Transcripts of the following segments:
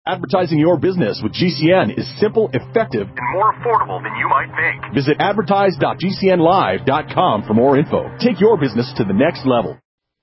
Advertising your business with GCN is simple, effective, and more affordable than you might think. Visit advertise.gcnlive.com for more info. Take your business to the next level.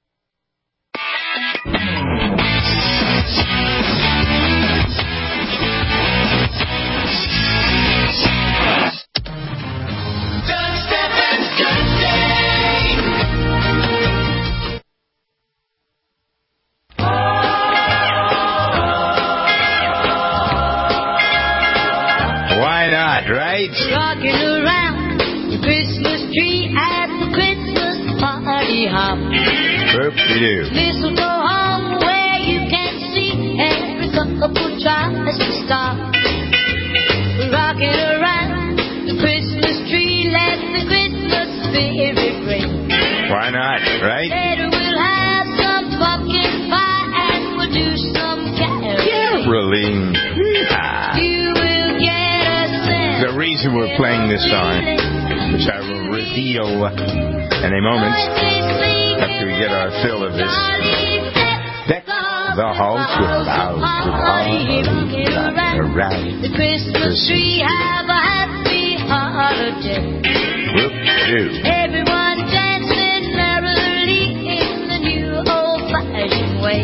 Right? Rocking around the Christmas tree at the Christmas party hop. Whoop-de-doo. Mistletoe hung where you can see every couple tries to stop. Rocking around the Christmas tree, let the Christmas spirit ring. Why not, right? Later we'll have some pumpkin pie and we'll do some caroling. You will get the reason we're playing this song, which I will reveal in a moment after we get our fill of this. Deck the halls with boughs of holly around the Christmas tree. Have a happy holiday. Whoop-de-doo. Everyone dancing merrily in the new old-fashioned way.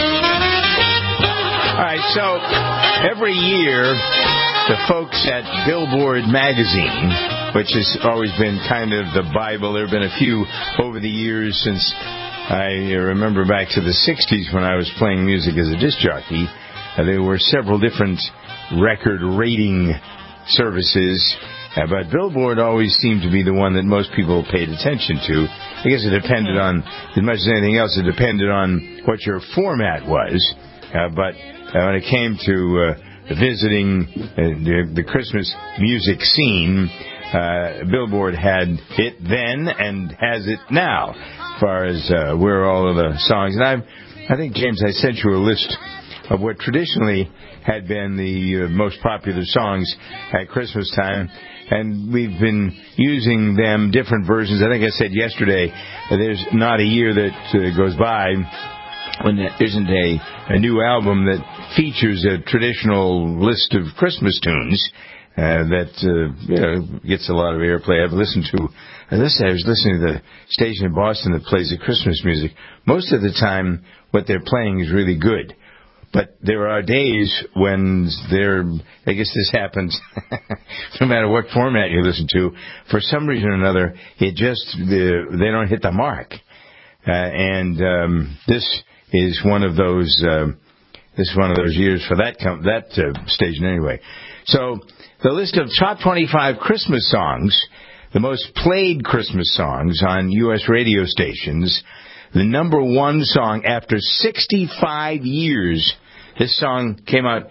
All right, so every year, the folks at Billboard magazine, which has always been kind of the Bible. There have been a few over the years since I remember back to the 60s when I was playing music as a disc jockey. There were several different record rating services, but Billboard always seemed to be the one that most people paid attention to. I guess it depended on, as much as anything else, it depended on what your format was. But when it came to visiting the Christmas music scene, Billboard had it then and has it now, as far as where all of the songs. And I think, James, I sent you a list of what traditionally had been the most popular songs at Christmas time, and we've been using them, different versions. I think I said yesterday, there's not a year that goes by when there isn't a new album that features a traditional list of Christmas tunes that gets a lot of airplay. I've listened to. I was listening to the station in Boston that plays the Christmas music. Most of the time, what they're playing is really good. But there are days when I guess this happens, no matter what format you listen to, for some reason or another, they don't hit the mark. And this is one of those. This is one of those years for that station anyway. So the list of top 25 Christmas songs, the most played Christmas songs on U.S. radio stations, the number one song after 65 years. This song came out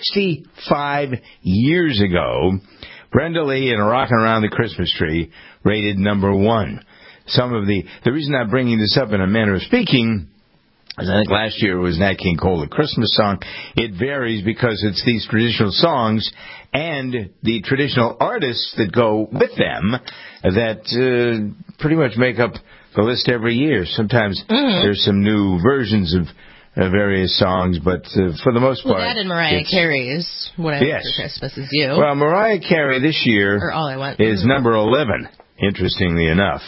65 years ago. Brenda Lee and Rockin' Around the Christmas Tree rated number one. The reason I'm bringing this up in a manner of speaking, I think last year it was Nat King Cole, the Christmas song. It varies because it's these traditional songs and the traditional artists that go with them that pretty much make up the list every year. Sometimes there's some new versions of various songs, but for the most part... Well, that and Mariah Carey's What I Want for Christmas Is You. Well, Mariah Carey this year is number 11, interestingly enough.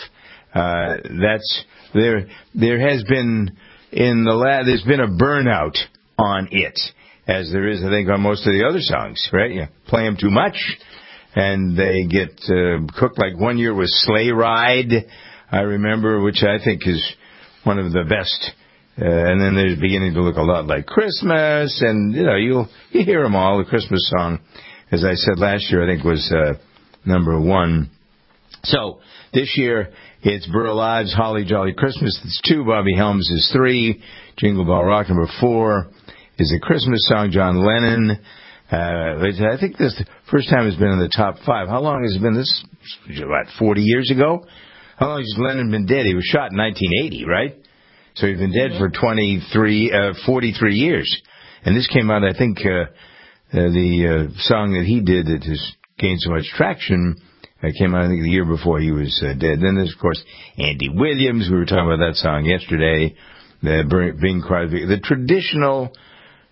There has been... there's been a burnout on it, as there is, I think, on most of the other songs, right? You play them too much, and they get cooked. Like one year was Sleigh Ride, I remember, which I think is one of the best. And then they're beginning to look a lot like Christmas, and, you hear them all. The Christmas song, as I said last year, I think was number one. So this year, it's Burl Ives' Holly Jolly Christmas. That's 2. Bobby Helms is 3. Jingle Bell Rock, number 4, is a Christmas song. John Lennon. I think this the first time it's been in the top 5. How long has it been? This, about 40 years ago? How long has Lennon been dead? He was shot in 1980, right? So he's been dead for 43 years. And this came out, I think, the song that he did that has gained so much traction came out, I think, the year before he was dead. Then there's, of course, Andy Williams. We were talking about that song yesterday. The Bing Crosby. The traditional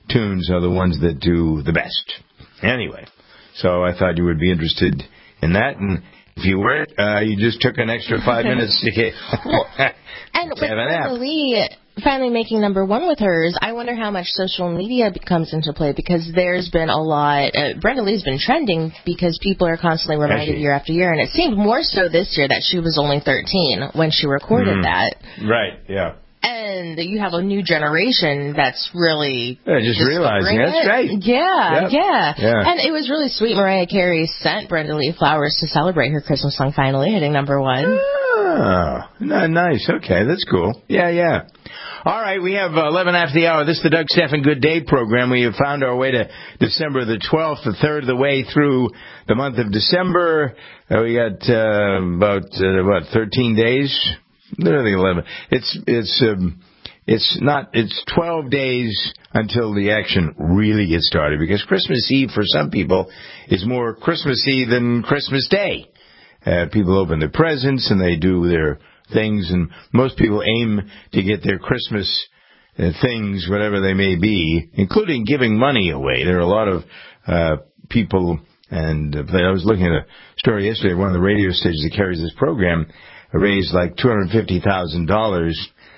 tunes are the ones that do the best. Anyway, so I thought you would be interested in that, and if you weren't, you just took an extra 5 minutes to get and with Brenda Lee finally making number one with hers, I wonder how much social media comes into play, because there's been a lot. Brenda Lee's been trending because people are constantly reminded year after year, and it seemed more so this year that she was only 13 when she recorded that. Right, yeah. And you have a new generation that's really just realizing that's right. Yeah. And it was really sweet. Mariah Carey sent Brenda Lee flowers to celebrate her Christmas song finally hitting number one. Oh, nice. Okay, that's cool. Yeah. All right, we have 11 after the hour. This is the Doug Stephan Good Day program. We have found our way to December the 12th, a third of the way through the month of December. We got about 13 days. Literally 11. It's 12 days until the action really gets started, because Christmas Eve for some people is more Christmassy than Christmas Day. People open their presents and they do their things, and most people aim to get their Christmas things, whatever they may be, including giving money away. There are a lot of people, and I was looking at a story yesterday, one of the radio stations that carries this program raised like $250,000.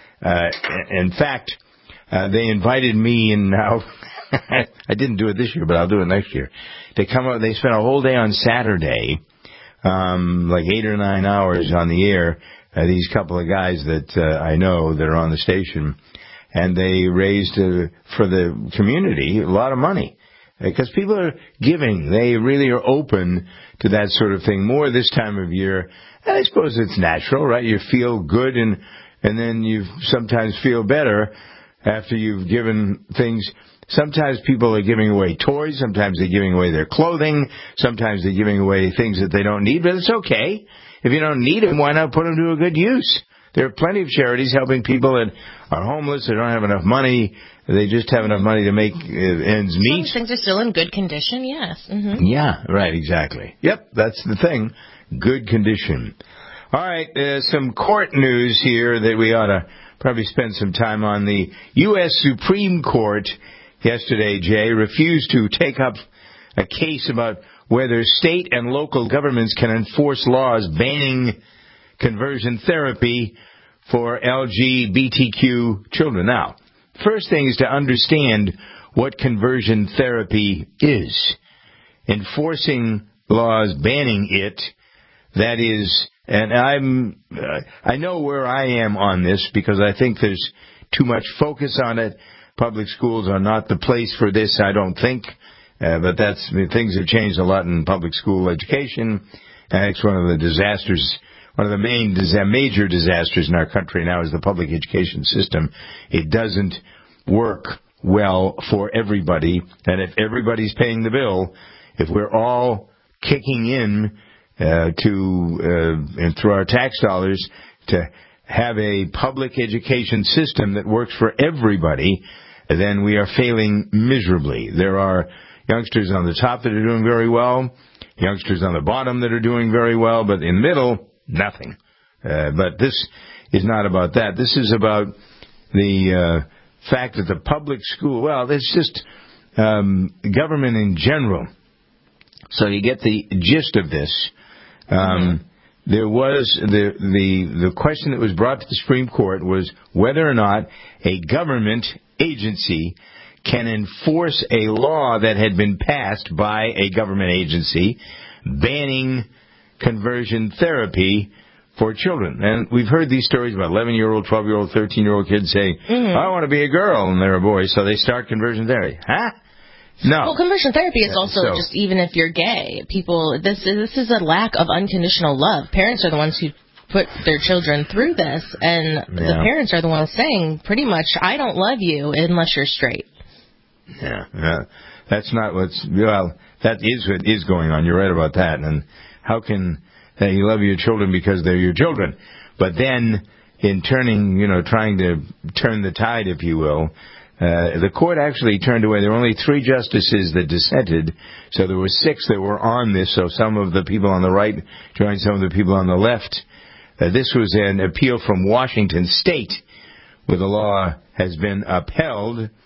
In fact, they invited me, and now I didn't do it this year, but I'll do it next year. They come up. They spent a whole day on Saturday, like 8 or 9 hours on the air. These couple of guys that I know that are on the station, and they raised for the community a lot of money. Because people are giving. They really are open to that sort of thing more this time of year. And I suppose it's natural, right? You feel good, and then you sometimes feel better after you've given things. Sometimes people are giving away toys. Sometimes they're giving away their clothing. Sometimes they're giving away things that they don't need. But it's okay. If you don't need them, why not put them to a good use? There are plenty of charities helping people that are homeless. They don't have enough money. They just have enough money to make ends meet. Some things are still in good condition, yes. Mm-hmm. Yeah, right, exactly. Yep, that's the thing. Good condition. All right, some court news here that we ought to probably spend some time on. The U.S. Supreme Court yesterday, Jay, refused to take up a case about whether state and local governments can enforce laws banning conversion therapy for LGBTQ children. Now, first thing is to understand what conversion therapy is. Enforcing laws banning it, that is, and I know where I am on this, because I think there's too much focus on it. Public schools are not the place for this, I don't think. But things have changed a lot in public school education. It's one of the disasters. One of the major disasters in our country now is the public education system. It doesn't work well for everybody, and if everybody's paying the bill, if we're all kicking in and through our tax dollars to have a public education system that works for everybody, then we are failing miserably. There are youngsters on the top that are doing very well, youngsters on the bottom that are doing very well, but in the middle, nothing. But this is not about that. This is about the fact that the public school, well, it's just government in general. So you get the gist of this. There was the question that was brought to the Supreme Court was whether or not a government agency can enforce a law that had been passed by a government agency banning conversion therapy for children. And we've heard these stories about 11-year-old, 12-year-old, 13-year-old kids saying, I want to be a girl, and they're a boy, so they start conversion therapy. Huh? No. Well, conversion therapy is also just even if you're gay. People, this is a lack of unconditional love. Parents are the ones who put their children through this, and the parents are the ones saying pretty much, I don't love you unless you're straight. Yeah. That's not that is what is going on. You're right about that. And how can you love your children because they're your children? But then, in trying to turn the tide, if you will, the court actually turned away. There were only 3 justices that dissented, so there were 6 that were on this, so some of the people on the right joined some of the people on the left. This was an appeal from Washington State, where the law has been upheld.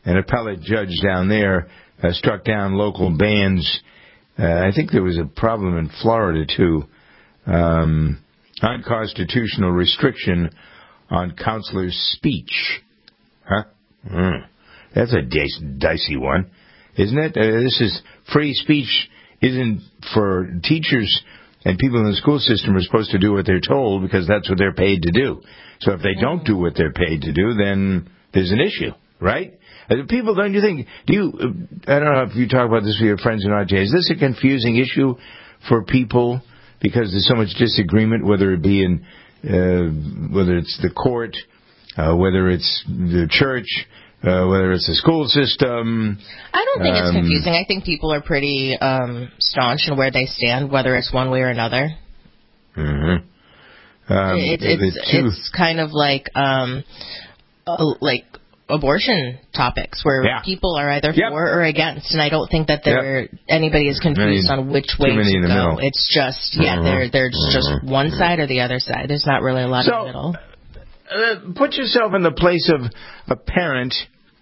an appellate judge down there struck down local bans. I think there was a problem in Florida, too. Unconstitutional restriction on counselors' speech. Huh? That's a dicey one, isn't it? This is free speech isn't for teachers and people in the school system are supposed to do what they're told because that's what they're paid to do. So if they don't do what they're paid to do, then there's an issue, right? People, don't you think, I don't know if you talk about this with your friends in RJ, is this a confusing issue for people because there's so much disagreement, whether it be in, whether it's the court, whether it's the church, whether it's the school system? I don't think it's confusing. I think people are pretty staunch in where they stand, whether it's one way or another. Mm-hmm. It's kind of like abortion topics where people are either for or against, and I don't think that anybody is confused on which way to go. It's just there's just one side or the other side. There's not really a lot in the middle. Put yourself in the place of a parent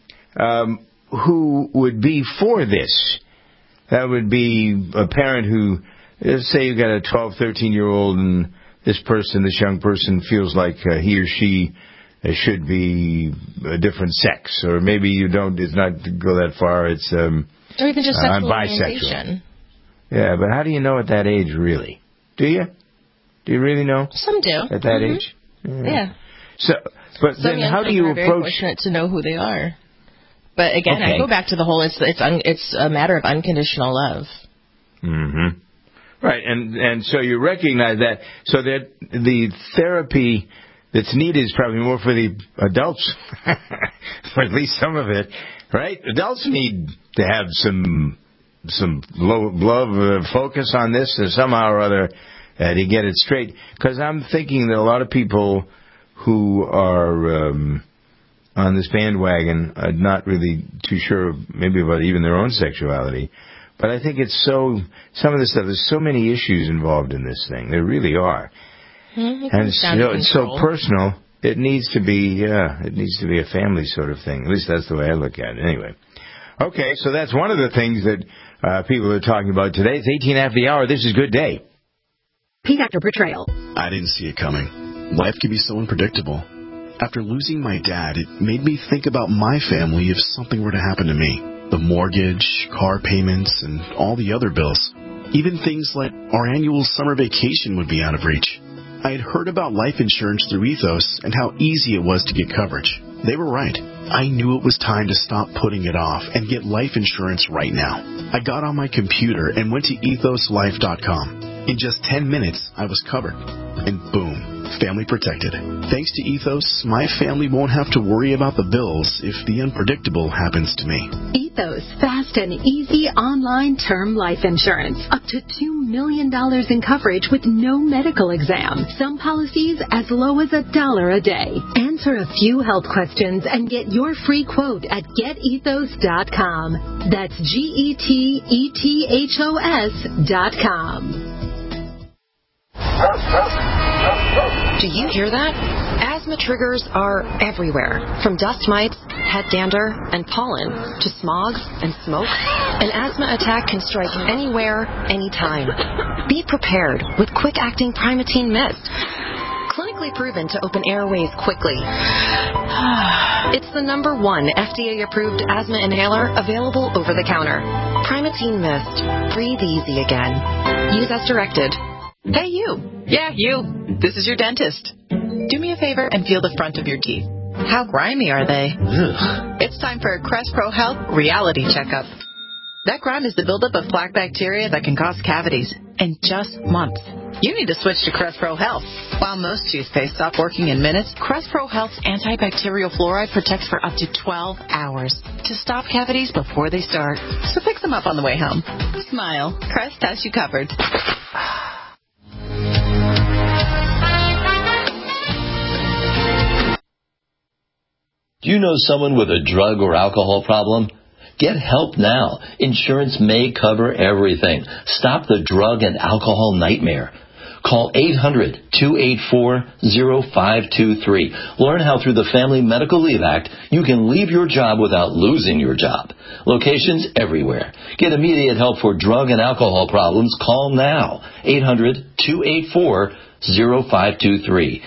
who would be for this. That would be a parent who, let's say you got a 12, 13-year-old and this young person feels like he or she should be a different sex, or maybe you don't. It's not to go that far. It's or even just I'm sexual bisexual. orientation. Yeah, but how do you know at that age, really? Do you? Do you really know? Some do. At that age? Yeah. So, but some then how do you are approach? Very fortunate to know who they are. But again, I go back to the whole. It's a matter of unconditional love. Mm-hmm. Right, and so you recognize that, so that the therapy that's needed is probably more for the adults, or at least some of it, right? Adults need to have some love focus on this somehow or other to get it straight. Because I'm thinking that a lot of people who are on this bandwagon are not really too sure maybe about even their own sexuality. But I think some of this stuff, there's so many issues involved in this thing. There really are. And it's so personal, it needs to be a family sort of thing. At least that's the way I look at it. Anyway. Okay, so that's one of the things that people are talking about today. It's 18 after the hour. This is Good Day. Pete after Portrayal. I didn't see it coming. Life can be so unpredictable. After losing my dad, it made me think about my family if something were to happen to me. The mortgage, car payments, and all the other bills. Even things like our annual summer vacation would be out of reach. I had heard about life insurance through Ethos and how easy it was to get coverage. They were right. I knew it was time to stop putting it off and get life insurance right now. I got on my computer and went to ethoslife.com. In just 10 minutes, I was covered. And boom, family protected. Thanks to Ethos, my family won't have to worry about the bills if the unpredictable happens to me. Ethos, fast and easy online term life insurance. Up to $2 million in coverage with no medical exam. Some policies as low as $1 a day. Answer a few health questions and get your free quote at getethos.com. That's GETETHOS.com. Do you hear that? Asthma triggers are everywhere, from dust mites, head dander, and pollen, to smog and smoke. An asthma attack can strike anywhere, anytime. Be prepared with quick-acting Primatene Mist. Clinically proven to open airways quickly. It's the #1 FDA-approved asthma inhaler available over the counter. Primatene Mist. Breathe easy again. Use as directed. Hey, you. Yeah, you. This is your dentist. Do me a favor and feel the front of your teeth. How grimy are they? Ugh. It's time for a Crest Pro Health reality checkup. That grime is the buildup of plaque bacteria that can cause cavities in just months. You need to switch to Crest Pro Health. While most toothpaste stop working in minutes, Crest Pro Health's antibacterial fluoride protects for up to 12 hours to stop cavities before they start. So pick them up on the way home. Smile. Crest has you covered. Do you know someone with a drug or alcohol problem? Get help now. Insurance may cover everything. Stop the drug and alcohol nightmare. Call 800-284-0523. Learn how through the Family Medical Leave Act, you can leave your job without losing your job. Locations everywhere. Get immediate help for drug and alcohol problems. Call now. 800-284-0523.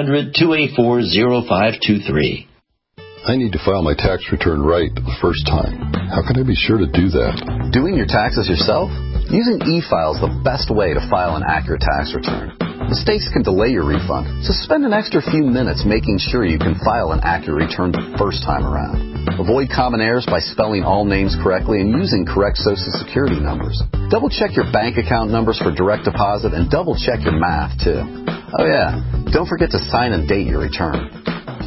800-284-0523. I need to file my tax return right the first time. How can I be sure to do that? Doing your taxes yourself? Using e-file is the best way to file an accurate tax return. Mistakes can delay your refund, so spend an extra few minutes making sure you can file an accurate return the first time around. Avoid common errors by spelling all names correctly and using correct Social Security numbers. Double-check your bank account numbers for direct deposit and double-check your math, too. Oh, yeah, don't forget to sign and date your return.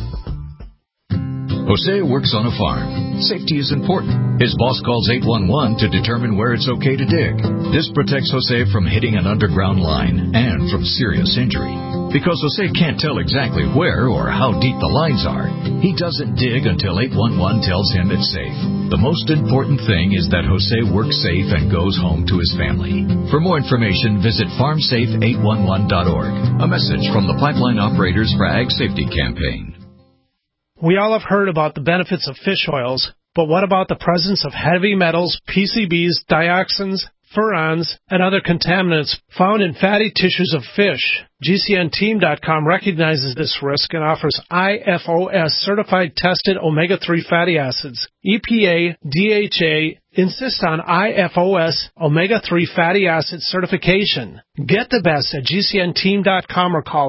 Jose works on a farm. Safety is important. His boss calls 811 to determine where it's okay to dig. This protects Jose from hitting an underground line and from serious injury. Because Jose can't tell exactly where or how deep the lines are, he doesn't dig until 811 tells him it's safe. The most important thing is that Jose works safe and goes home to his family. For more information, visit farmsafe811.org. A message from the Pipeline Operators for Ag Safety Campaign. We all have heard about the benefits of fish oils, but what about the presence of heavy metals, PCBs, dioxins, furans, and other contaminants found in fatty tissues of fish? GCNteam.com recognizes this risk and offers IFOS certified tested omega-3 fatty acids. EPA, DHA insist on IFOS omega-3 fatty acid certification. Get the best at GCNteam.com or call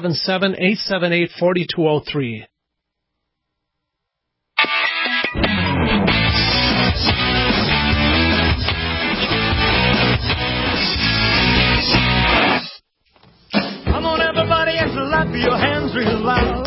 877-878-4203. Come on, everybody, and clap your hands real loud.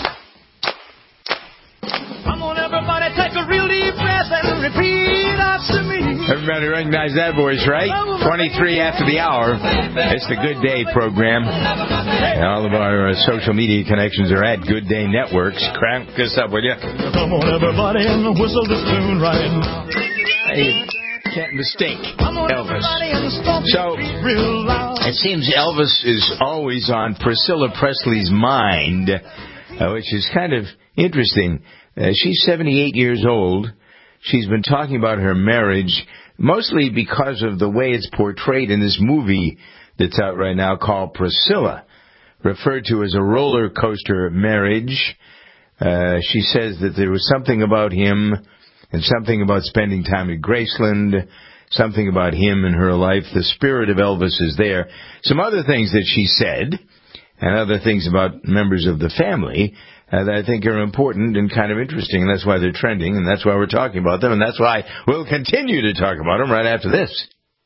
Come on, everybody, take a real deep breath and repeat after me. Everybody recognize that voice, right? 23 after the hour. It's the Good Day program. And all of our social media connections are at Good Day Networks. Crank this up, will you? Come on, everybody, and whistle this tune right now. Hey, can't mistake Elvis. So, it seems Elvis is always on Priscilla Presley's mind, which is kind of interesting. She's 78 years old. She's been talking about her marriage, mostly because of the way it's portrayed in this movie that's out right now called Priscilla, referred to as a roller coaster marriage. She says that there was something about him and something about spending time at Graceland, something about him in her life. The spirit of Elvis is there. Some other things that she said and other things about members of the family that I think are important and kind of interesting, and that's why they're trending, and that's why we're talking about them, and that's why we'll continue to talk about them right after this.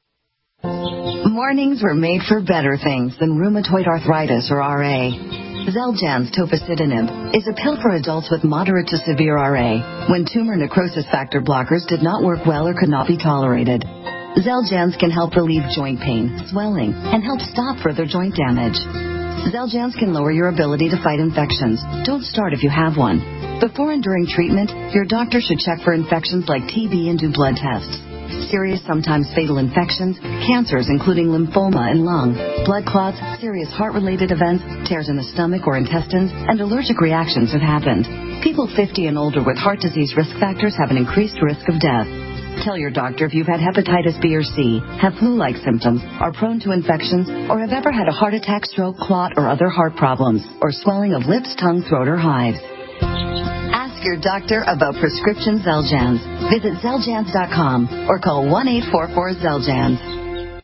Mornings were made for better things than rheumatoid arthritis or RA. Xeljanz tofacitinib is a pill for adults with moderate to severe RA when tumor necrosis factor blockers did not work well or could not be tolerated. Xeljanz can help relieve joint pain, swelling, and help stop further joint damage. Xeljanz can lower your ability to fight infections. Don't start if you have one. Before and during treatment, your doctor should check for infections like TB and do blood tests. Serious, sometimes fatal infections, cancers including lymphoma and lung, blood clots, serious heart-related events, tears in the stomach or intestines, and allergic reactions have happened. People 50 and older with heart disease risk factors have an increased risk of death. Tell your doctor if you've had hepatitis B or C, have flu-like symptoms, are prone to infections, or have ever had a heart attack, stroke, clot, or other heart problems, or swelling of lips, tongue, throat, or hives. Ask your doctor about prescription Xeljanz. Visit Xeljanz.com or call 1-844-XELJANZ.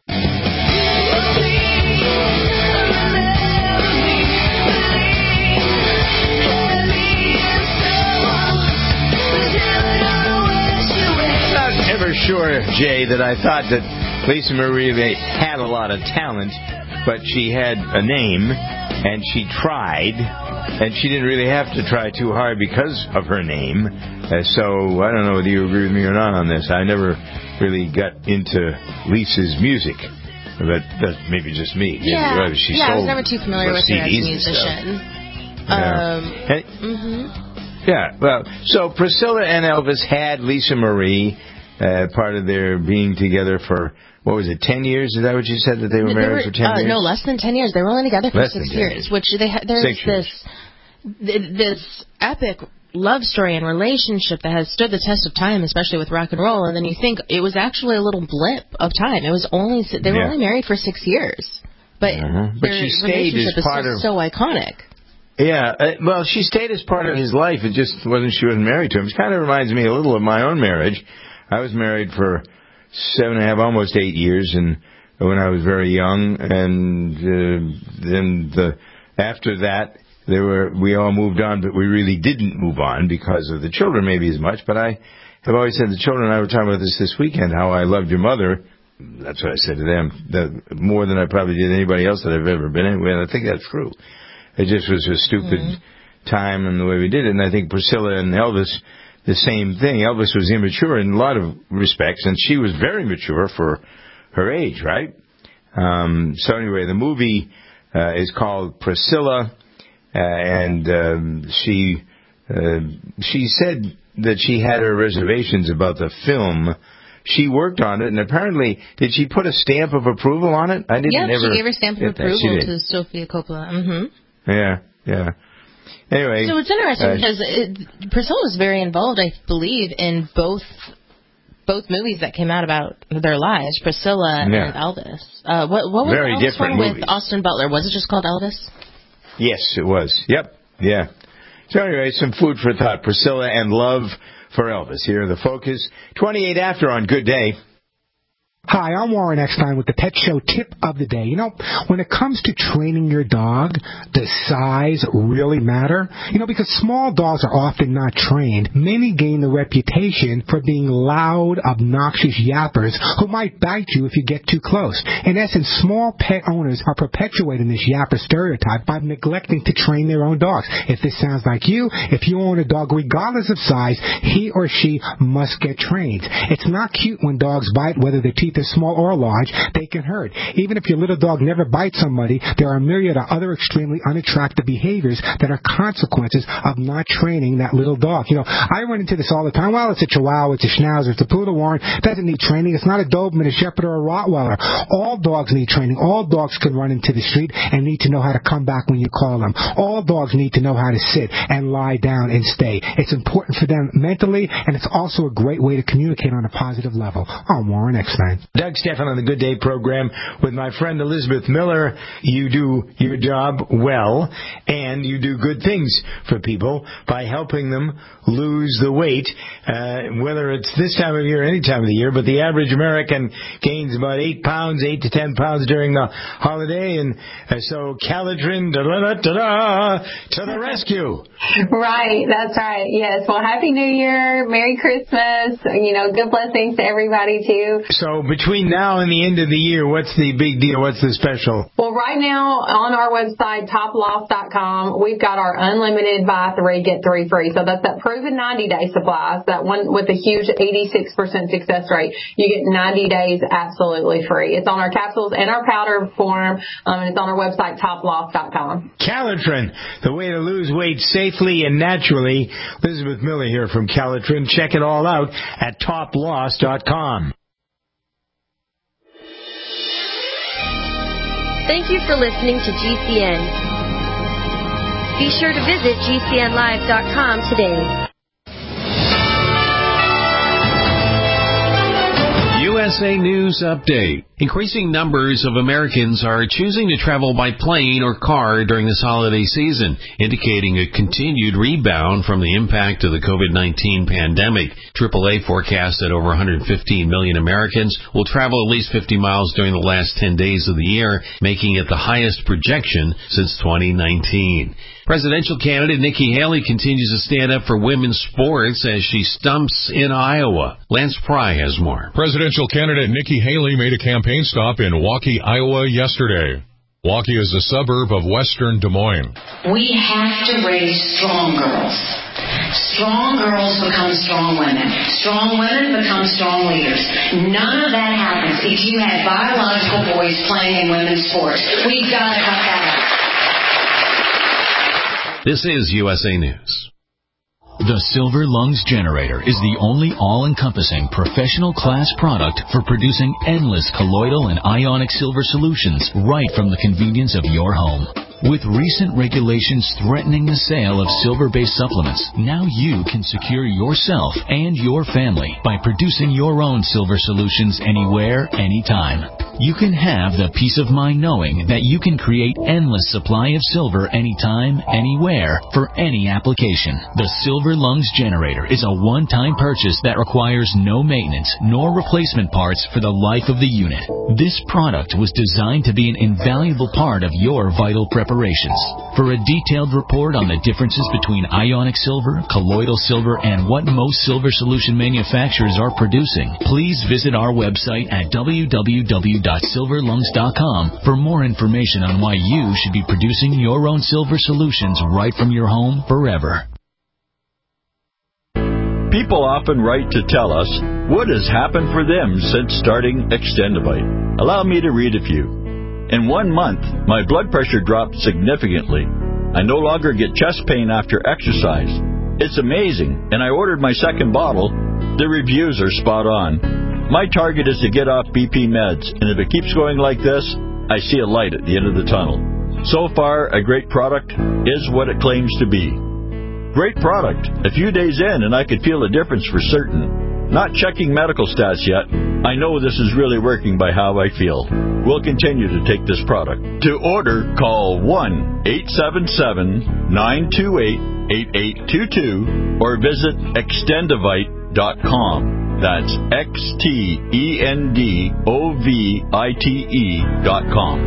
Sure, Jay, that I thought that Lisa Marie had a lot of talent, but she had a name, and she tried, and she didn't really have to try too hard because of her name. So I don't know whether you agree with me or not on this. I never really got into Lisa's music, but that's maybe just me. Yeah, I was never too familiar with her as a musician. Yeah, well, so Priscilla and Elvis had Lisa Marie. part of their being together for, what was it, 10 years? Is that what you said, that they were married for 10 years? No, less than 10 years. They were only together for 6 years, which there's this epic love story and relationship that has stood the test of time, especially with rock and roll. And then you think it was actually a little blip of time. It was only they were only married for 6 years, but she stayed relationship as part is so iconic. Yeah, well, she stayed as part of his life. It just she wasn't married to him. It kind of reminds me a little of my own marriage. I was married for 7.5, almost 8 years, and when I was very young, and then after that, we all moved on, but we really didn't move on because of the children, maybe as much. But I have always said, the children and I were talking about this weekend, how I loved your mother. That's what I said to them, more than I probably did anybody else that I've ever been in with. I think that's true. It just was a stupid time and the way we did it. And I think Priscilla and Elvis, the same thing. Elvis was immature in a lot of respects, and she was very mature for her age, right? So anyway, the movie is called Priscilla, and she said that she had her reservations about the film. She worked on it, and apparently, did she put a stamp of approval on it? She gave her stamp of approval to Sofia Coppola. Mm-hmm. Yeah. Anyway. So it's interesting because Priscilla was very involved, I believe, in both movies that came out about their lives, Priscilla and Elvis. What was very the Elvis different one movies. with Austin Butler? Was it just called Elvis? Yes, it was. Yep. Yeah. So anyway, some food for thought. Priscilla and love for Elvis. Here are the focus. 28 after on Good Day. Hi, I'm Warren Eckstein with the Pet Show Tip of the Day. You know, when it comes to training your dog, does size really matter? You know, because small dogs are often not trained, many gain the reputation for being loud, obnoxious yappers who might bite you if you get too close. In essence, small pet owners are perpetuating this yapper stereotype by neglecting to train their own dogs. If this sounds like you, if you own a dog, regardless of size, he or she must get trained. It's not cute when dogs bite, whether their teeth are small or large. They can hurt. Even if your little dog never bites somebody, there are a myriad of other extremely unattractive behaviors that are consequences of not training that little dog. You know, I run into this all the time. Well, it's a Chihuahua, it's a Schnauzer, it's a Poodle, Warren. It doesn't need training. It's not a Doberman, a Shepherd, or a Rottweiler. All dogs need training. All dogs can run into the street and need to know how to come back when you call them. All dogs need to know how to sit and lie down and stay. It's important for them mentally, and it's also a great way to communicate on a positive level. I'm Warren Eckstein. Doug Stephan on the Good Day program with my friend Elizabeth Miller. You do your job well, and you do good things for people by helping them lose the weight, whether it's this time of year or any time of the year. But the average American gains about 8 to 10 pounds during the holiday, and so Calitrin, to the rescue. Right, that's right. Yes, well, Happy New Year, Merry Christmas, good blessings to everybody, too. So between now and the end of the year, what's the big deal? What's the special? Well, right now on our website, toploss.com, we've got our unlimited buy 3, get 3 free. So that's that proven 90-day supplies, that one with a huge 86% success rate. You get 90 days absolutely free. It's on our capsules and our powder form, and it's on our website, toploss.com. Calitrin, the way to lose weight safely and naturally. Elizabeth Miller here from Calitrin. Check it all out at toploss.com. Thank you for listening to GCN. Be sure to visit GCNlive.com today. USA News Update. Increasing numbers of Americans are choosing to travel by plane or car during this holiday season, indicating a continued rebound from the impact of the COVID-19 pandemic. AAA forecasts that over 115 million Americans will travel at least 50 miles during the last 10 days of the year, making it the highest projection since 2019. Presidential candidate Nikki Haley continues to stand up for women's sports as she stumps in Iowa. Lance Pry has more. Presidential candidate Nikki Haley made a campaign stop in Waukee, Iowa yesterday. Waukee is a suburb of western Des Moines. We have to raise strong girls. Strong girls become strong women. Strong women become strong leaders. None of that happens if you have biological boys playing in women's sports. We've got to cut that out. This is USA News. The Silver Lungs Generator is the only all-encompassing professional class product for producing endless colloidal and ionic silver solutions right from the convenience of your home. With recent regulations threatening the sale of silver-based supplements, now you can secure yourself and your family by producing your own silver solutions anywhere, anytime. You can have the peace of mind knowing that you can create endless supply of silver anytime, anywhere, for any application. The Silver Lungs Generator is a one-time purchase that requires no maintenance nor replacement parts for the life of the unit. This product was designed to be an invaluable part of your vital preparations. For a detailed report on the differences between ionic silver, colloidal silver, and what most silver solution manufacturers are producing, please visit our website at www.silverlungs.com for more information on why you should be producing your own silver solutions right from your home forever. People often write to tell us what has happened for them since starting Extendivite. Allow me to read a few. In 1 month, my blood pressure dropped significantly. I no longer get chest pain after exercise. It's amazing, and I ordered my second bottle. The reviews are spot on. My target is to get off BP meds, and if it keeps going like this, I see a light at the end of the tunnel. So far, a great product is what it claims to be. Great product. A few days in, and I could feel a difference for certain. Not checking medical stats yet. I know this is really working by how I feel. We'll continue to take this product. To order, call 1-877-928-8822 or visit extendivite.com. That's XTENDOVITE.com.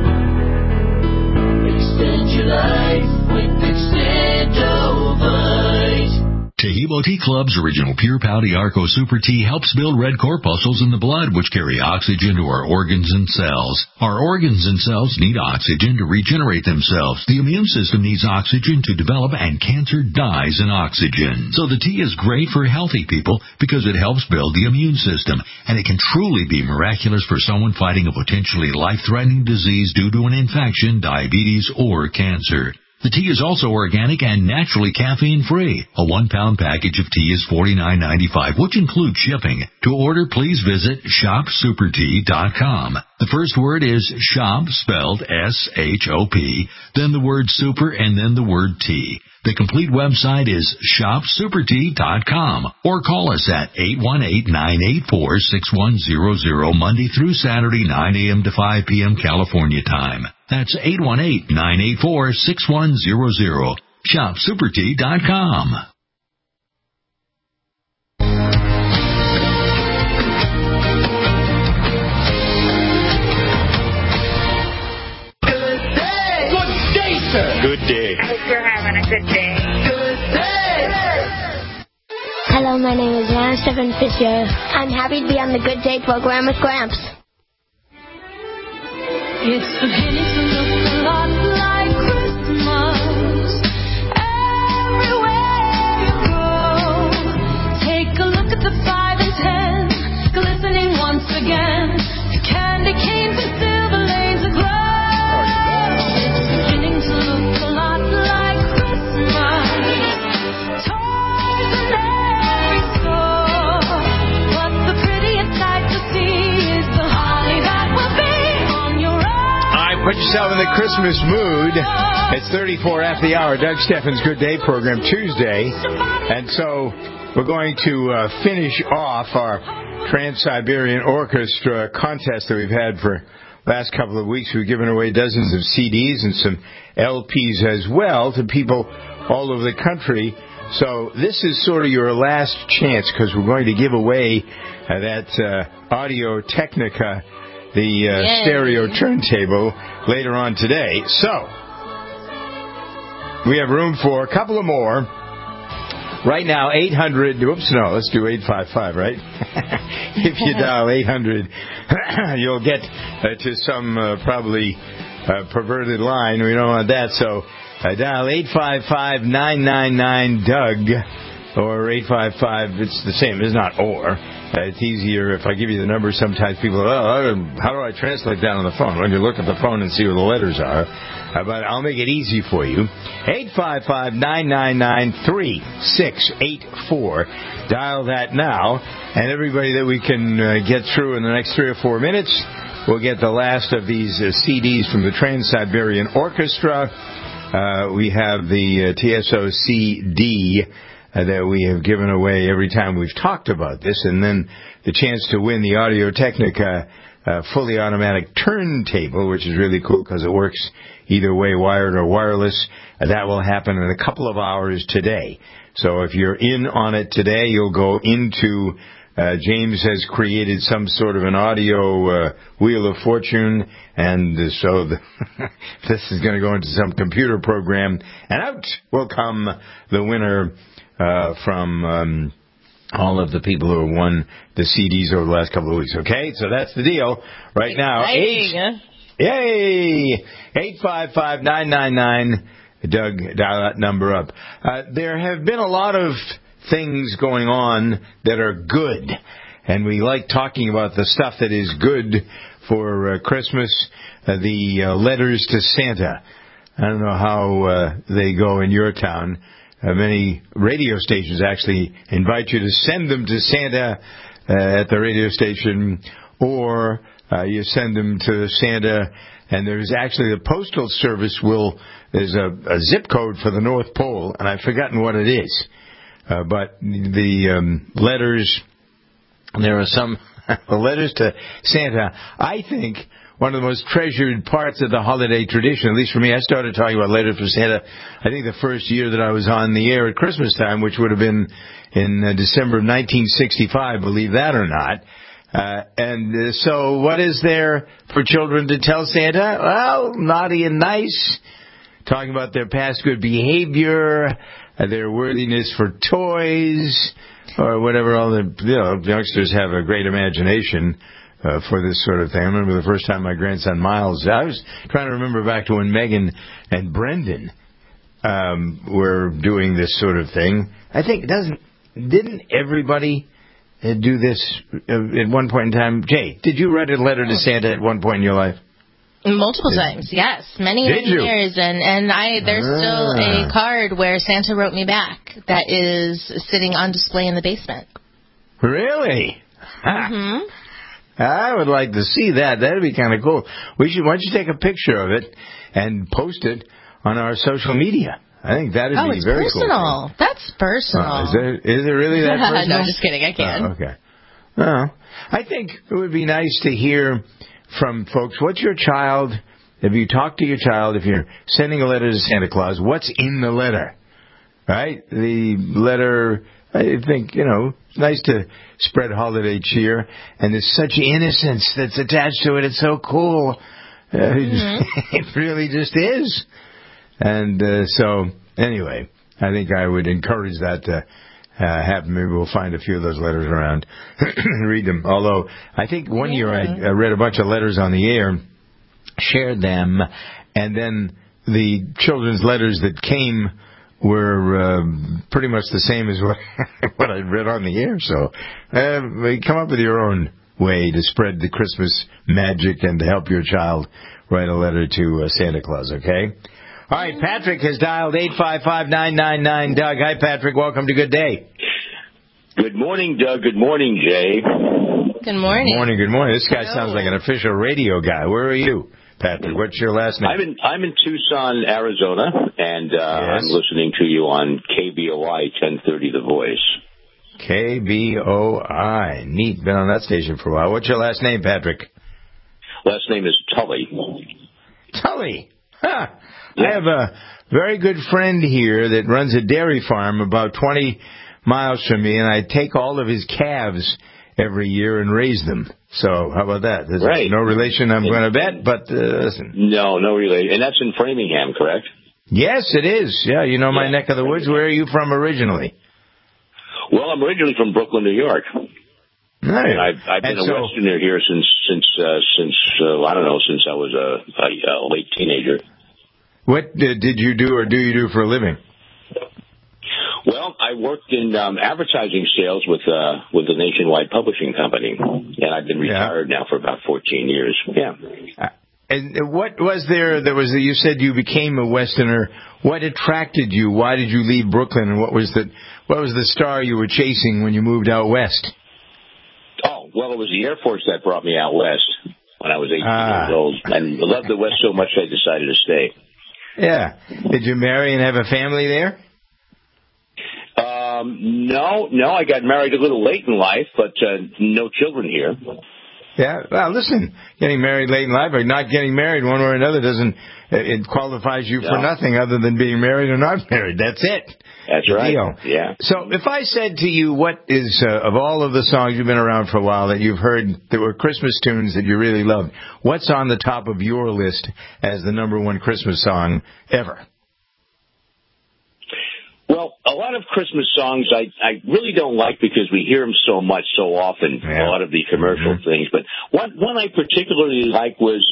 Extend your life with Extendovite. Taheebo Tea Club's original Pure Pouty Arco Super Tea helps build red corpuscles in the blood, which carry oxygen to our organs and cells. Our organs and cells need oxygen to regenerate themselves. The immune system needs oxygen to develop, and cancer dies in oxygen. So the tea is great for healthy people because it helps build the immune system, and it can truly be miraculous for someone fighting a potentially life-threatening disease due to an infection, diabetes, or cancer. The tea is also organic and naturally caffeine-free. A 1-pound package of tea is $49.95, which includes shipping. To order, please visit shopsupertea.com. The first word is shop, spelled S-H-O-P, then the word super, and then the word tea. The complete website is shopsupertea.com, or call us at 818-984-6100 Monday through Saturday, 9 a.m. to 5 p.m. California time. That's 818-984-6100. shopsupertea.com. Good day. I hope you're having a good day. Good day. Hello, my name is Lana Stephen Fisher. I'm happy to be on the Good Day program with Gramps. It's beginning to look a lot like Christmas everywhere you go. Take a look at the 5 and 10 glistening once again. The candy canes and silver lanes aglow. It's beginning to look a lot like Christmas. Toys in every store. But the prettiest sight to see is the holly that will be on your own. Put yourself in the Christmas mood. It's 34 after the hour. Doug Steffens' Good Day program Tuesday. And so we're going to finish off our Trans-Siberian Orchestra contest that we've had for the last couple of weeks. We've given away dozens of CDs and some LPs as well to people all over the country. So this is sort of your last chance because we're going to give away that Audio Technica, the stereo turntable, later on today. So, we have room for a couple of more. Right now, 800, let's do 855, right? If you dial 800, you'll get to some probably perverted line. We don't want that. So, dial 855-999-DOUG, or 855, it's the same, it's not or. It's easier if I give you the number. Sometimes people, how do I translate that on the phone? Well, you look at the phone and see where the letters are. But I'll make it easy for you. 855-999-3684. Dial that now. And everybody that we can get through in the next 3 or 4 minutes, we'll get the last of these CDs from the Trans-Siberian Orchestra. We have the TSO CD that we have given away every time we've talked about this, and then the chance to win the Audio-Technica fully automatic turntable, which is really cool because it works either way, wired or wireless. That will happen in a couple of hours today. So if you're in on it today, you'll go into James has created some sort of an audio wheel of fortune, and so this is going to go into some computer program, and out will come the winner from all of the people who have won the CDs over the last couple of weeks. Okay, so that's the deal right now. Yay! 855-999. Doug, dial that number up. There have been a lot of things going on that are good, and we like talking about the stuff that is good for Christmas, the letters to Santa. I don't know how they go in your town. Many radio stations actually invite you to send them to Santa at the radio station, or you send them to Santa, and there's actually the Postal Service there's a zip code for the North Pole, and I've forgotten what it is. But the letters, there are some the letters to Santa, I think, one of the most treasured parts of the holiday tradition, at least for me. I started talking about letters from Santa, I think the first year that I was on the air at Christmas time, which would have been in December of 1965, believe that or not. So what is there for children to tell Santa? Well, naughty and nice, talking about their past good behavior, their worthiness for toys, or whatever. All the youngsters have a great imagination for this sort of thing. I remember the first time my grandson Miles, I was trying to remember back to when Megan and Brendan were doing this sort of thing. I think didn't everybody do this at one point in time? Jay, did you write a letter to Santa at one point in your life? Multiple times, yes. Many years. And there's still a card where Santa wrote me back that is sitting on display in the basement. Really? Mm-hmm. I would like to see that. That'd be kind of cool. Why don't you take a picture of it and post it on our social media? I think that'd be very personal. Cool. That's personal. Is it really that personal? No, just kidding. I can. Okay. Well, I think it would be nice to hear from folks. What's your child? If you talk to your child, if you're sending a letter to Santa Claus, what's in the letter? Right? The letter, I think, it's nice to spread holiday cheer, and there's such innocence that's attached to it. It's so cool. It really just is. And so, anyway, I think I would encourage that to happen. Maybe we'll find a few of those letters around and read them. Although, I think one year I read a bunch of letters on the air, shared them, and then the children's letters that came were pretty much the same as what I read on the air. So come up with your own way to spread the Christmas magic and to help your child write a letter to Santa Claus, okay? All right, Patrick has dialed 855-999-DOUG. Hi, Patrick. Welcome to Good Day. Good morning, Doug. Good morning, Jay. Good morning. Good morning. This guy sounds like an official radio guy. Where are you, Patrick? What's your last name? I'm in Tucson, Arizona, and I'm listening to you on KBOI 1030 The Voice. KBOI. Neat. Been on that station for a while. What's your last name, Patrick? Last name is Tully. Tully. Huh. Yeah. I have a very good friend here that runs a dairy farm about 20 miles from me, and I take all of his calves every year and raise them. So how about that? There's no relation, I'm going to bet, but listen. No relation. And that's in Framingham, correct? Yes, it is. Yeah, my neck of the woods. Where are you from originally? Well, I'm originally from Brooklyn, New York. Nice. And I've been a Westerner here since I was a late teenager. What did you do or do you do for a living? Well, I worked in advertising sales with a nationwide publishing company, and I've been retired now for about 14 years. Yeah. And what was there you said you became a Westerner. What attracted you? Why did you leave Brooklyn, and what was the star you were chasing when you moved out west? Oh, well, it was the Air Force that brought me out west when I was 18 years old. And I loved the West so much I decided to stay. Yeah. Did you marry and have a family there? No, I got married a little late in life, but no children here. Yeah, well, listen, getting married late in life or not getting married one way or another it qualifies you for nothing other than being married or not married. That's it. That's right. Deal. Yeah. So if I said to you, what is, of all of the songs you've been around for a while that you've heard that were Christmas tunes that you really loved, what's on the top of your list as the number one Christmas song ever? Well, a lot of Christmas songs I really don't like because we hear them so much, so often, a lot of the commercial things. But one I particularly like was,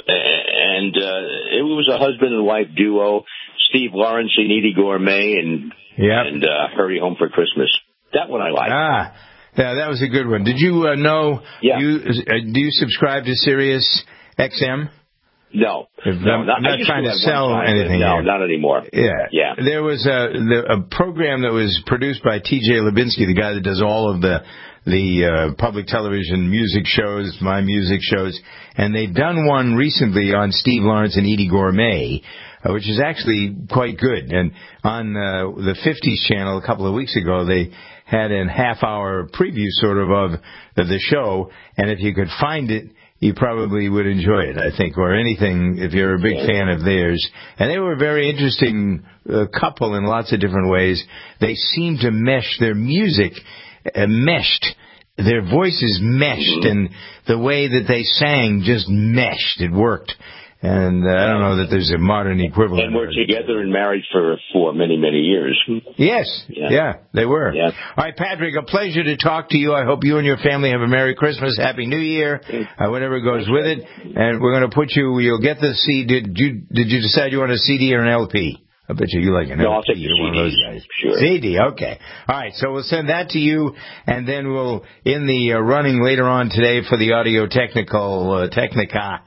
it was a husband and wife duo, Steve Lawrence and Edie Gourmet, and Hurry Home for Christmas. That one I like. Yeah, that was a good one. Did you know, do you subscribe to Sirius XM? No, I'm not trying to sell anything. No, not anymore. Yeah. There was a program that was produced by T.J. Lubinsky, the guy that does all of the public television music shows, my music shows, and they've done one recently on Steve Lawrence and Edie Gourmet, which is actually quite good. And on the 50s channel a couple of weeks ago, they had a half-hour preview sort of the show, and if you could find it, you probably would enjoy it, I think, or anything if you're a big fan of theirs. And they were a very interesting couple in lots of different ways. They seemed to mesh their music, meshed. Their voices meshed, and the way that they sang just meshed. It worked. And I don't know that there's a modern equivalent. And we're together and married for many, many years. Yes. Yeah, they were. Yeah. All right, Patrick, a pleasure to talk to you. I hope you and your family have a Merry Christmas, Happy New Year, whatever goes with it. And we're going to put you'll get the CD. Did you decide you want a CD or an LP? I bet you like an LP. I'll take the CD. One of those guys. Sure. CD, okay. All right, so we'll send that to you, and then we'll, in the running later on today for the Audio Technica,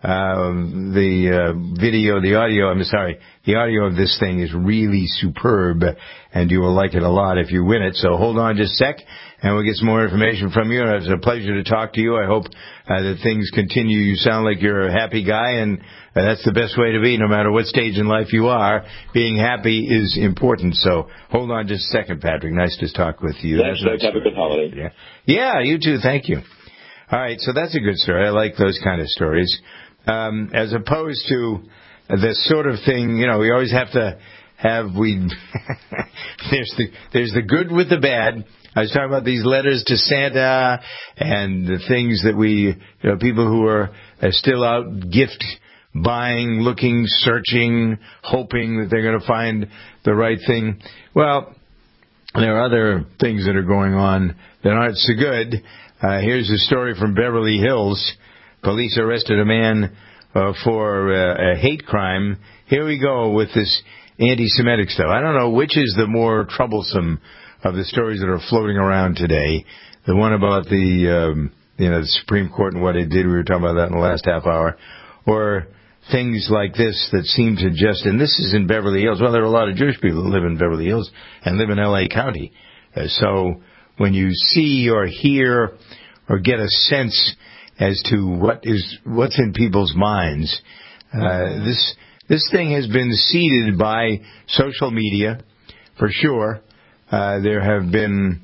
the audio of this thing is really superb, and you will like it a lot if you win it. So hold on just a sec, and we'll get some more information from you. It's a pleasure to talk to you. I hope that things continue. You sound like you're a happy guy, and that's the best way to be, no matter what stage in life you are. Being happy is important. So hold on just a second, Patrick. Nice to talk with you. Thanks. Have a good holiday. Yeah, you too. Thank you. All right, so that's a good story. I like those kind of stories. As opposed to the sort of thing, we always have to have, there's the good with the bad. I was talking about these letters to Santa and the things that people who are still out gift buying, looking, searching, hoping that they're going to find the right thing. Well, there are other things that are going on that aren't so good. Here's a story from Beverly Hills. Police arrested a man for a hate crime. Here we go with this anti-Semitic stuff. I don't know which is the more troublesome of the stories that are floating around today. The one about the Supreme Court and what it did. We were talking about that in the last half hour. Or things like this that seem to and this is in Beverly Hills. Well, there are a lot of Jewish people who live in Beverly Hills and live in L.A. County. So when you see or hear or get a sense as to what's in people's minds. This thing has been seeded by social media, for sure. There have been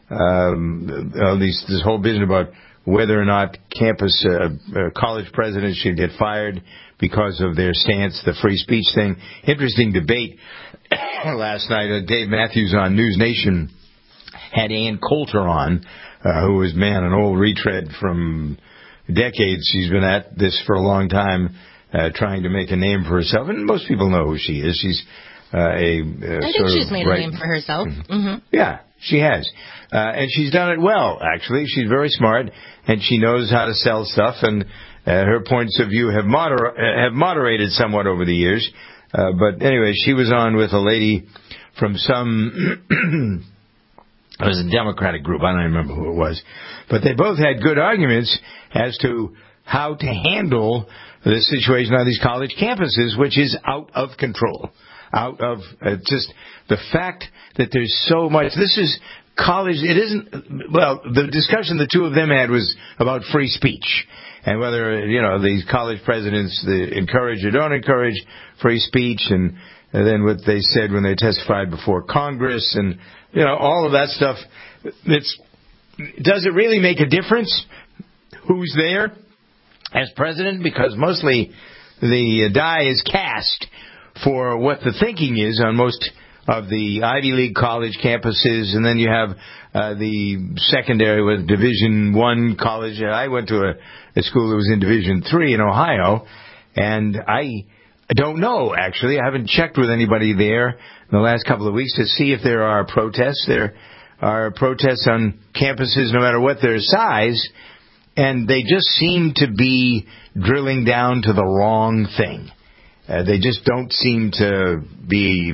this whole business about whether or not college presidents should get fired because of their stance, the free speech thing. Interesting debate last night. Dave Matthews on News Nation had Ann Coulter on, who was, an old retread from decades. She's been at this for a long time, trying to make a name for herself, and most people know who she is. She's I think she's made a name for herself. Mm-hmm. Yeah, she has, and she's done it well. Actually, she's very smart, and she knows how to sell stuff. And her points of view have moderated somewhat over the years. But anyway, she was on with a lady from some, it was a Democratic group, I don't remember who it was, but they both had good arguments as to how to handle the situation on these college campuses, which is out of control. Out of just the fact that there's so much. This is college. It isn't, well, the discussion the two of them had was about free speech and whether, these college presidents encourage or don't encourage free speech, and then what they said when they testified before Congress, and, all of that stuff. Does it really make a difference who's there as president? Because mostly the die is cast for what the thinking is on most of the Ivy League college campuses, and then you have the secondary with Division I college. I went to a school that was in Division III in Ohio, and I don't know, actually. I haven't checked with anybody there in the last couple of weeks to see if there are protests. There are protests on campuses no matter what their size, and they just seem to be drilling down to the wrong thing. They just don't seem to be,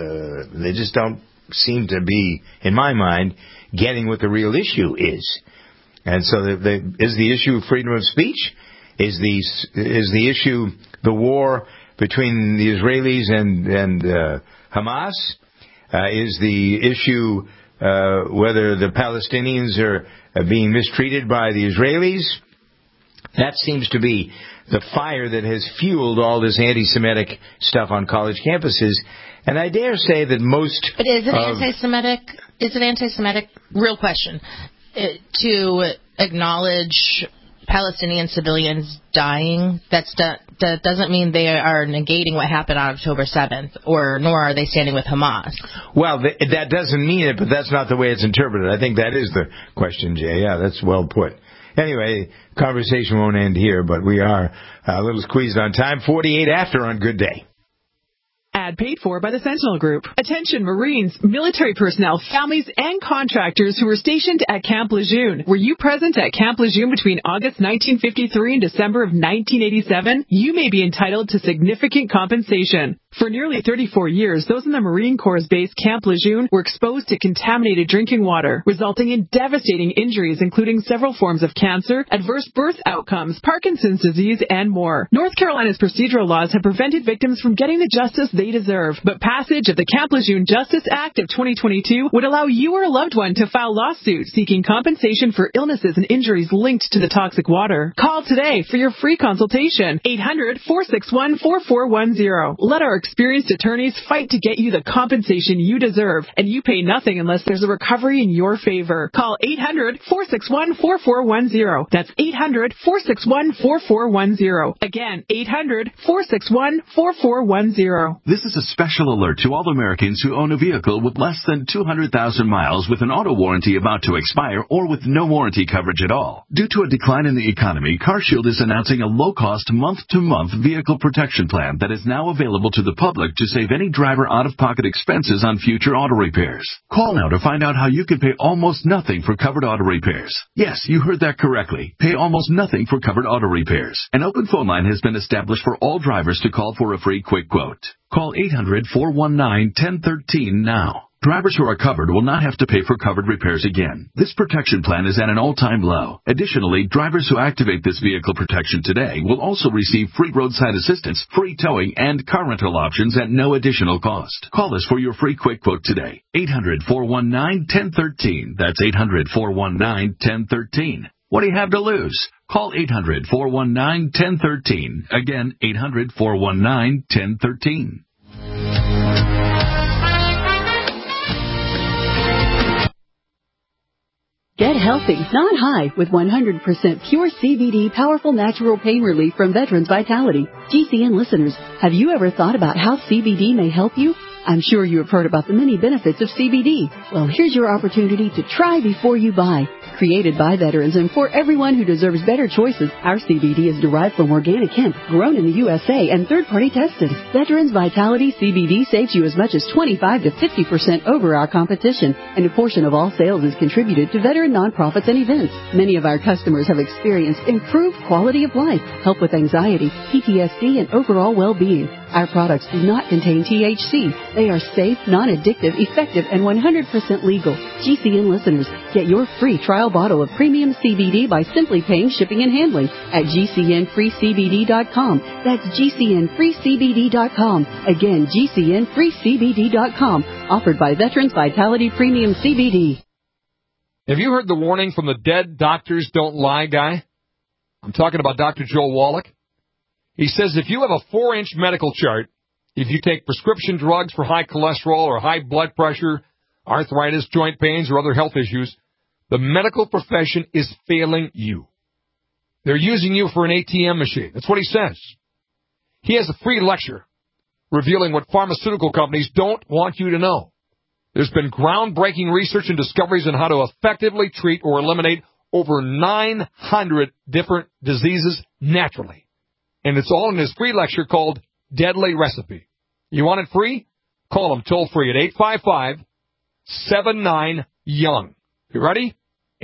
in my mind, getting what the real issue is. And so is the issue freedom of speech? Is the issue the war between the Israelis and Hamas? Is the issue whether the Palestinians are being mistreated by the Israelis? That seems to be the fire that has fueled all this anti-Semitic stuff on college campuses. And I dare say that most... But is it anti-Semitic? Real question. To acknowledge Palestinian civilians dying, that doesn't mean they are negating what happened on October 7th, nor are they standing with Hamas. Well, that doesn't mean it, but that's not the way it's interpreted. I think that is the question, Jay. Yeah, that's well put. Anyway, conversation won't end here, but we are a little squeezed on time. 48 after on Good Day. Ad paid for by the Sentinel Group. Attention Marines, military personnel, families, and contractors who were stationed at Camp Lejeune. Were you present at Camp Lejeune between August 1953 and December of 1987? You may be entitled to significant compensation. For nearly 34 years, those in the Marine Corps' base Camp Lejeune were exposed to contaminated drinking water, resulting in devastating injuries, including several forms of cancer, adverse birth outcomes, Parkinson's disease, and more. North Carolina's procedural laws have prevented victims from getting the justice they deserve, but passage of the Camp Lejeune Justice Act of 2022 would allow you or a loved one to file lawsuits seeking compensation for illnesses and injuries linked to the toxic water. Call today for your free consultation. 800-461-4410. Let our experienced attorneys fight to get you the compensation you deserve, and you pay nothing unless there's a recovery in your favor. Call 800-461-4410. That's 800-461-4410. Again, 800-461-4410. This is a special alert to all Americans who own a vehicle with less than 200,000 miles with an auto warranty about to expire or with no warranty coverage at all. Due to a decline in the economy, CarShield is announcing a low-cost month-to-month vehicle protection plan that is now available to the public to save any driver out-of-pocket expenses on future auto repairs. Call now to find out how you can pay almost nothing for covered auto repairs. Yes, you heard that correctly. Pay almost nothing for covered auto repairs. An open phone line has been established for all drivers to call for a free quick quote. Call 800-419-1013 now. Drivers who are covered will not have to pay for covered repairs again. This protection plan is at an all-time low. Additionally, drivers who activate this vehicle protection today will also receive free roadside assistance, free towing, and car rental options at no additional cost. Call us for your free quick quote today. 800-419-1013. That's 800-419-1013. What do you have to lose? Call 800-419-1013. Again, 800-419-1013. Get healthy, not high, with 100% pure CBD powerful natural pain relief from Veterans Vitality. GCN listeners, have you ever thought about how CBD may help you? I'm sure you have heard about the many benefits of CBD. Well, here's your opportunity to try before you buy. Created by veterans and for everyone who deserves better choices, our CBD is derived from organic hemp, grown in the USA, and third-party tested. Veterans Vitality CBD saves you as much as 25 to 50% over our competition, and a portion of all sales is contributed to veteran nonprofits and events. Many of our customers have experienced improved quality of life, help with anxiety, PTSD, and overall well-being. Our products do not contain THC. They are safe, non-addictive, effective, and 100% legal. GCN listeners, get your free trial bottle of premium CBD by simply paying shipping and handling at GCNFreeCBD.com. That's GCNFreeCBD.com. Again, GCNFreeCBD.com. Offered by Veterans Vitality Premium CBD. Have you heard the warning from the Dead Doctors Don't Lie guy? I'm talking about Dr. Joel Wallach. He says if you have a 4-inch medical chart, if you take prescription drugs for high cholesterol or high blood pressure, arthritis, joint pains, or other health issues, the medical profession is failing you. They're using you for an ATM machine. That's what he says. He has a free lecture revealing what pharmaceutical companies don't want you to know. There's been groundbreaking research and discoveries on how to effectively treat or eliminate over 900 different diseases naturally. And it's all in his free lecture called Deadly Recipe. You want it free? Call him toll free at 855-79-YOUNG. You ready?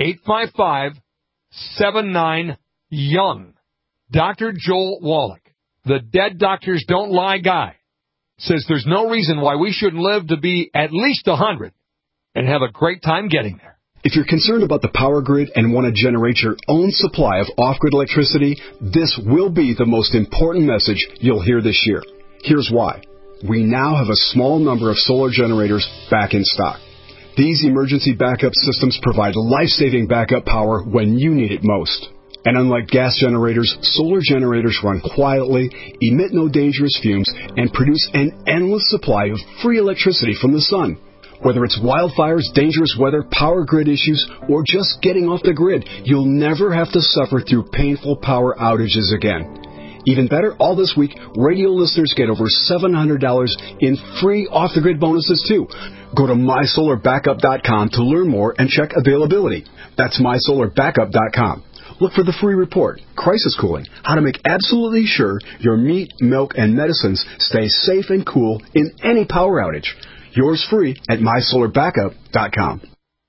855-79-YOUNG. Dr. Joel Wallach, the Dead Doctors Don't Lie guy, says there's no reason why we shouldn't live to be at least 100 and have a great time getting there. If you're concerned about the power grid and want to generate your own supply of off-grid electricity, this will be the most important message you'll hear this year. Here's why. We now have a small number of solar generators back in stock. These emergency backup systems provide life-saving backup power when you need it most. And unlike gas generators, solar generators run quietly, emit no dangerous fumes, and produce an endless supply of free electricity from the sun. Whether it's wildfires, dangerous weather, power grid issues, or just getting off the grid, you'll never have to suffer through painful power outages again. Even better, all this week, radio listeners get over $700 in free off-the-grid bonuses, too. Go to MySolarBackup.com to learn more and check availability. That's MySolarBackup.com. Look for the free report, Crisis Cooling, how to make absolutely sure your meat, milk, and medicines stay safe and cool in any power outage. Yours free at MySolarBackup.com.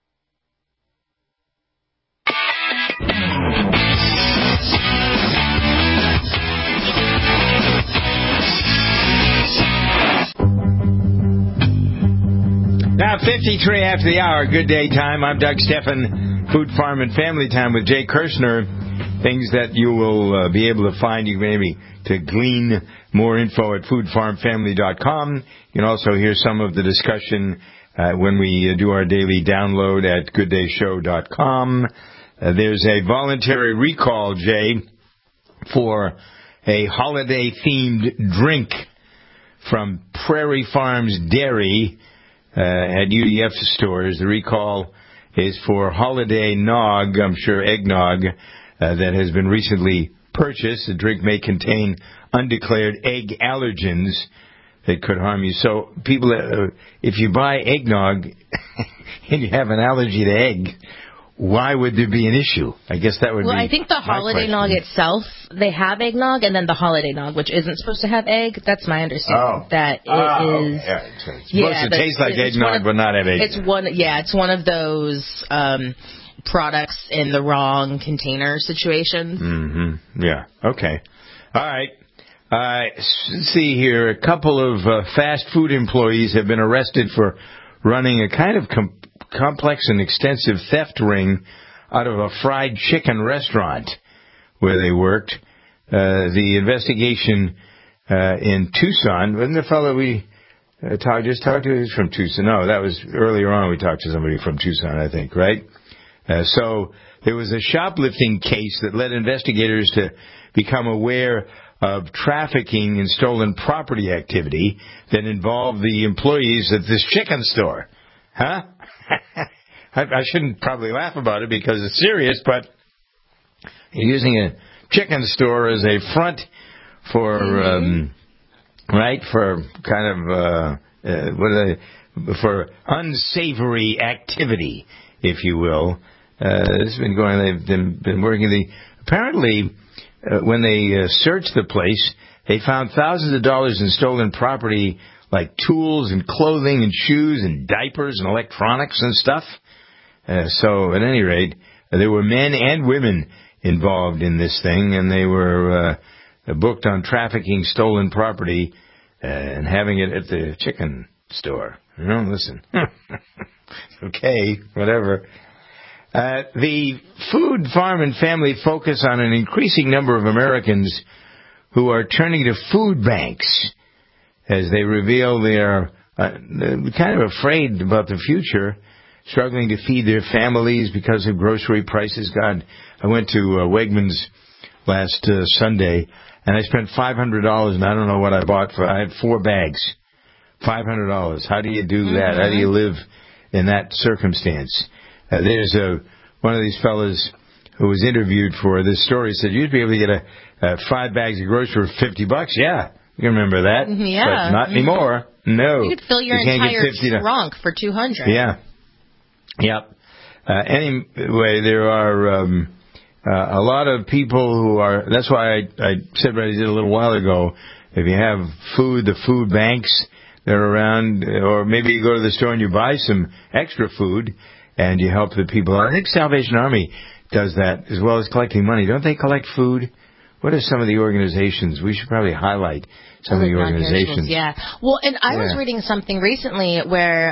Now, 53 after the hour, good day time. I'm Doug Steffen, Food, Farm, and Family Time with Jay Kirshner. Things that you will be able to find, you maybe to glean more info at foodfarmfamily.com. You can also hear some of the discussion when we do our daily download at gooddayshow.com. There's a voluntary recall, Jay, for a holiday-themed drink from Prairie Farms Dairy at UDF stores. The recall is for Holiday Nog, I'm sure eggnog, that has been recently purchased. The drink may contain undeclared egg allergens that could harm you. So people, if you buy eggnog and you have an allergy to egg, why would there be an issue? I guess that would be. Well, I think the Holiday Nog itself, they have eggnog, and then the Holiday Nog, which isn't supposed to have egg. That's my understanding. That it is. Yeah, it's supposed to taste like eggnog, but not have egg. It's one of those products in the wrong container situations. Mm-hmm. Yeah. Okay. All right. Let's see here. A couple of fast food employees have been arrested for running a kind of complex and extensive theft ring out of a fried chicken restaurant where they worked. The investigation in Tucson, wasn't the fellow we just talked to? He was from Tucson. No, that was earlier on. We talked to somebody from Tucson, I think, right? So there was a shoplifting case that led investigators to become aware of trafficking and stolen property activity that involved the employees at this chicken store. Huh? I shouldn't probably laugh about it because it's serious, but using a chicken store as a front for, for kind of, for unsavory activity, if you will. This has been going, they've been working apparently, when they searched the place, they found thousands of dollars in stolen property, like tools and clothing and shoes and diapers and electronics and stuff. So at any rate, there were men and women involved in this thing, and they were booked on trafficking stolen property and having it at the chicken store. Listen. Okay, whatever. The Food, Farm, and Family focus on an increasing number of Americans who are turning to food banks as they reveal they are kind of afraid about the future, struggling to feed their families because of grocery prices. God, I went to Wegmans last Sunday, and I spent $500, and I don't know what I bought for. I had 4 bags, $500. How do you do that? How do you live in that circumstance? There's one of these fellas who was interviewed for this story said you'd be able to get 5 bags of groceries for $50. Yeah, you remember that? Yeah, but not anymore. No, you could fill your entire trunk for $200. Yeah, yep. Anyway, there are a lot of people who are. That's why I said what I did a little while ago. If you have food, the food banks that are around, or maybe you go to the store and you buy some extra food and you help the people. I think Salvation Army does that as well as collecting money. Don't they collect food? What are some of the organizations? We should probably highlight some of the organizations. Yeah. Well, and I was reading something recently where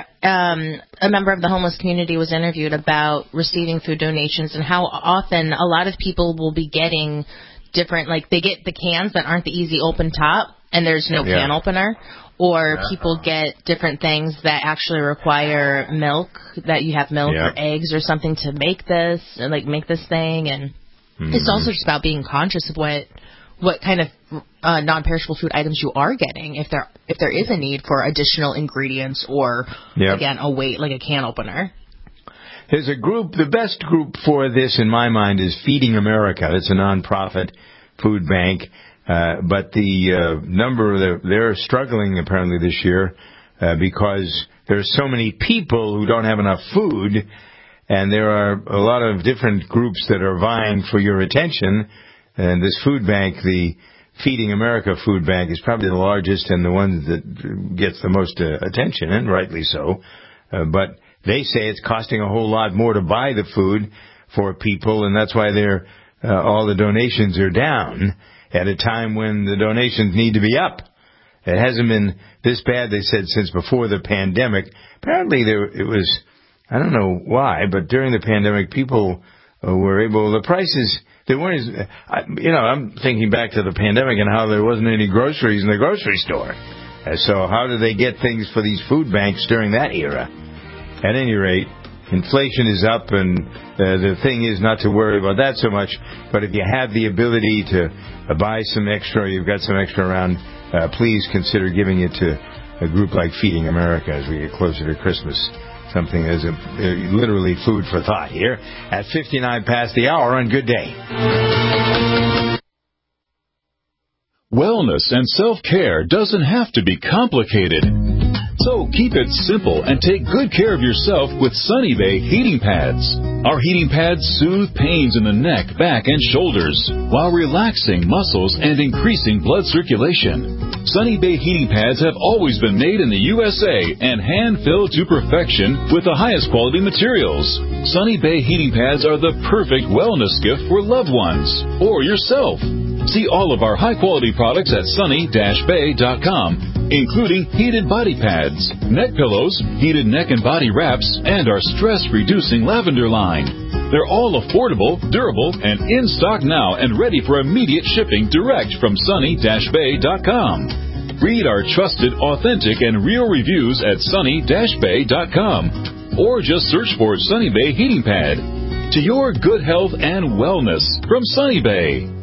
a member of the homeless community was interviewed about receiving food donations and how often a lot of people will be getting different, like they get the cans that aren't the easy open top and there's no can opener. Or people get different things that actually require milk, that you have milk or eggs or something to make this, like make this thing. And it's also just about being conscious of what kind of non-perishable food items you are getting, if there is a need for additional ingredients or, again, a weight, like a can opener. There's a group, the best group for this in my mind is Feeding America. It's a nonprofit food bank. But the number, they're struggling apparently this year because there's so many people who don't have enough food, and there are a lot of different groups that are vying for your attention. And this food bank, the Feeding America Food Bank, is probably the largest and the one that gets the most attention, and rightly so. But they say it's costing a whole lot more to buy the food for people, and that's why all the donations are down at a time when the donations need to be up. It hasn't been this bad, they said, since before the pandemic. Apparently it was, I don't know why, but during the pandemic, people were able, the prices, they weren't as, I'm thinking back to the pandemic and how there wasn't any groceries in the grocery store. So how did they get things for these food banks during that era? At any rate, inflation is up, and the thing is not to worry about that so much. But if you have the ability to buy some extra, you've got some extra around, please consider giving it to a group like Feeding America as we get closer to Christmas. Something as literally food for thought here at 59 past the hour on Good Day. Wellness and self-care doesn't have to be complicated. So keep it simple and take good care of yourself with Sunny Bay heating pads. Our heating pads soothe pains in the neck, back, and shoulders while relaxing muscles and increasing blood circulation. Sunny Bay heating pads have always been made in the USA and hand-filled to perfection with the highest quality materials. Sunny Bay heating pads are the perfect wellness gift for loved ones or yourself. See all of our high-quality products at sunny-bay.com. Including heated body pads, neck pillows, heated neck and body wraps, and our stress-reducing lavender line. They're all affordable, durable, and in stock now and ready for immediate shipping direct from sunny-bay.com. Read our trusted, authentic, and real reviews at sunny-bay.com. Or just search for Sunny Bay Heating Pad. To your good health and wellness from Sunny Bay.